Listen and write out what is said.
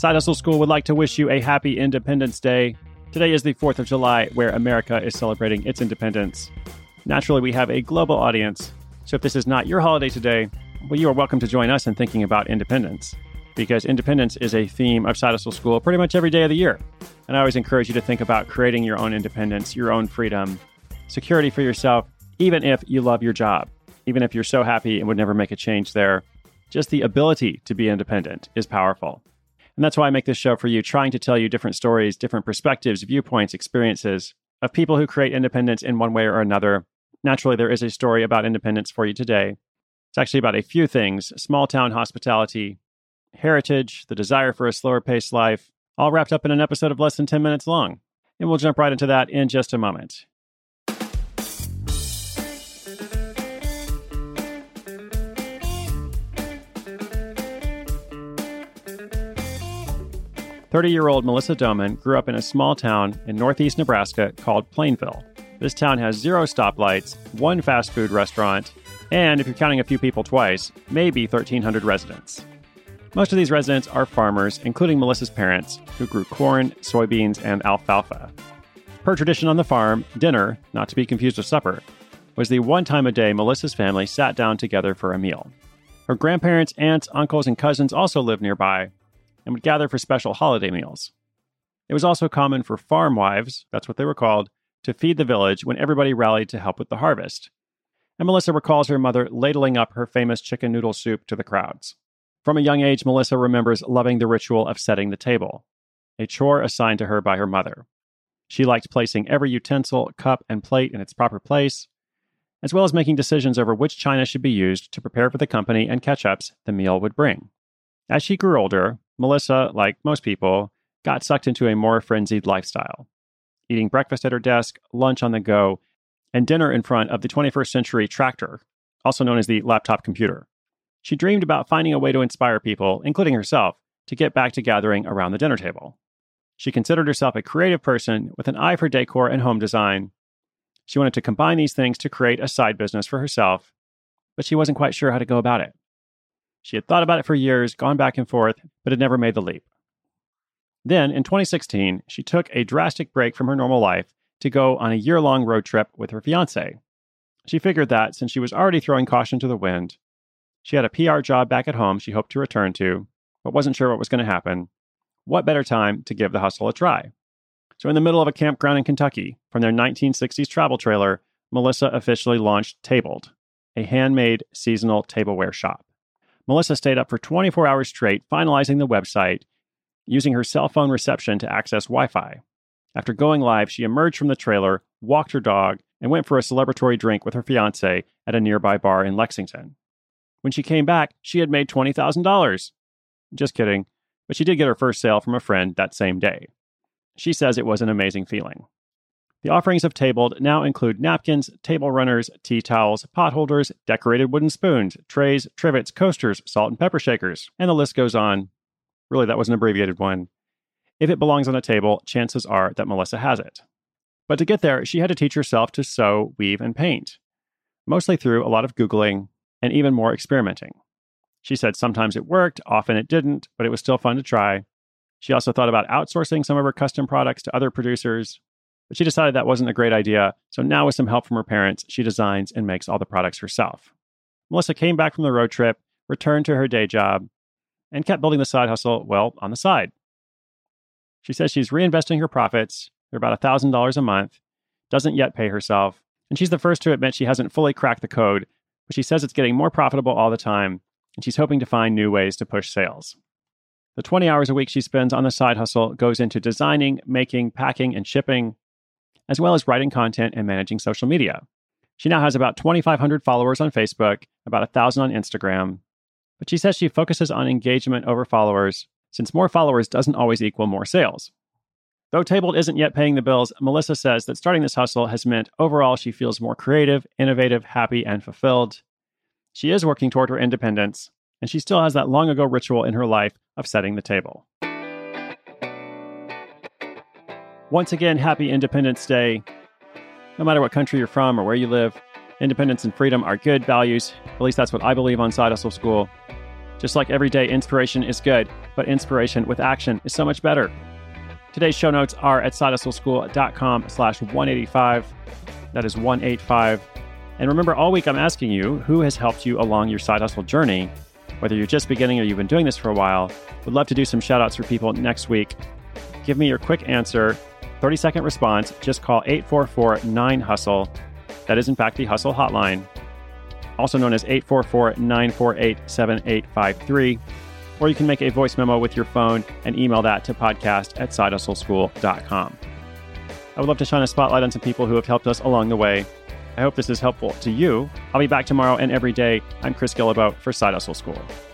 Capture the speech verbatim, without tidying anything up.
Side Hustle School would like to wish you a happy Independence Day. Today is the fourth of July, where America is celebrating its independence. Naturally, we have a global audience, so if this is not your holiday today, well, you are welcome to join us in thinking about independence, because independence is a theme of Side Hustle School pretty much every day of the year. And I always encourage you to think about creating your own independence, your own freedom, security for yourself, even if you love your job, even if you're so happy and would never make a change there. Just the ability to be independent is powerful. And that's why I make this show for you, trying to tell you different stories, different perspectives, viewpoints, experiences of people who create independence in one way or another. Naturally, there is a story about independence for you today. It's actually about a few things: small town hospitality, heritage, the desire for a slower paced life, all wrapped up in an episode of less than ten minutes long. And we'll jump right into that in just a moment. thirty-year-old Melissa Doman grew up in a small town in northeast Nebraska called Plainville. This town has zero stoplights, one fast food restaurant, and if you're counting a few people twice, maybe thirteen hundred residents. Most of these residents are farmers, including Melissa's parents, who grew corn, soybeans, and alfalfa. Per tradition on the farm, dinner, not to be confused with supper, was the one time a day Melissa's family sat down together for a meal. Her grandparents, aunts, uncles, and cousins also lived nearby and would gather for special holiday meals. It was also common for farm wives, that's what they were called, to feed the village when everybody rallied to help with the harvest. And Melissa recalls her mother ladling up her famous chicken noodle soup to the crowds. From a young age, Melissa remembers loving the ritual of setting the table, a chore assigned to her by her mother. She liked placing every utensil, cup, and plate in its proper place, as well as making decisions over which china should be used to prepare for the company and catch-ups the meal would bring. As she grew older, Melissa, like most people, got sucked into a more frenzied lifestyle, eating breakfast at her desk, lunch on the go, and dinner in front of the twenty-first century tractor, also known as the laptop computer. She dreamed about finding a way to inspire people, including herself, to get back to gathering around the dinner table. She considered herself a creative person with an eye for decor and home design. She wanted to combine these things to create a side business for herself, but she wasn't quite sure how to go about it. She had thought about it for years, gone back and forth, but had never made the leap. Then, in twenty sixteen, she took a drastic break from her normal life to go on a year-long road trip with her fiancé. She figured that, since she was already throwing caution to the wind, she had a P R job back at home she hoped to return to, but wasn't sure what was going to happen. What better time to give the hustle a try? So in the middle of a campground in Kentucky, from their nineteen sixties travel trailer, Melissa officially launched Tabled, a handmade seasonal tableware shop. Melissa stayed up for twenty-four hours straight, finalizing the website, using her cell phone reception to access Wi-Fi. After going live, she emerged from the trailer, walked her dog, and went for a celebratory drink with her fiancé at a nearby bar in Lexington. When she came back, she had made twenty thousand dollars. Just kidding, but she did get her first sale from a friend that same day. She says it was an amazing feeling. The offerings of Tabled now include napkins, table runners, tea towels, pot holders, decorated wooden spoons, trays, trivets, coasters, salt and pepper shakers, and the list goes on. Really, that was an abbreviated one. If it belongs on a table, chances are that Melissa has it. But to get there, she had to teach herself to sew, weave, and paint, mostly through a lot of Googling and even more experimenting. She said sometimes it worked, often it didn't, but it was still fun to try. She also thought about outsourcing some of her custom products to other producers, but she decided that wasn't a great idea, so now with some help from her parents, she designs and makes all the products herself. Melissa came back from the road trip, returned to her day job, and kept building the side hustle, well, on the side. She says she's reinvesting her profits. They're about one thousand dollars a month, doesn't yet pay herself, and she's the first to admit she hasn't fully cracked the code, but she says it's getting more profitable all the time, and she's hoping to find new ways to push sales. The twenty hours a week she spends on the side hustle goes into designing, making, packing, and shipping, as well as writing content and managing social media. She now has about twenty-five hundred followers on Facebook, about one thousand on Instagram, but she says she focuses on engagement over followers, since more followers doesn't always equal more sales. Though Tabled isn't yet paying the bills, Melissa says that starting this hustle has meant overall she feels more creative, innovative, happy, and fulfilled. She is working toward her independence, and she still has that long ago ritual in her life of setting the table. Once again, happy Independence Day. No matter what country you're from or where you live, independence and freedom are good values. At least that's what I believe on Side Hustle School. Just like everyday inspiration is good, but inspiration with action is so much better. Today's show notes are at sidehustleschool.com slash 185. That is one eighty-five. And remember, all week I'm asking you, who has helped you along your side hustle journey? Whether you're just beginning or you've been doing this for a while, would love to do some shout outs for people next week. Give me your quick answer, thirty second response. Just call eight four four nine hustle. That is, in fact, the Hustle Hotline, also known as eight four four nine four eight seven eight five three. Or you can make a voice memo with your phone and email that to podcast at side hustle school dot com. I would love to shine a spotlight on some people who have helped us along the way. I hope this is helpful to you. I'll be back tomorrow and every day. I'm Chris Guillebeau for Side Hustle School.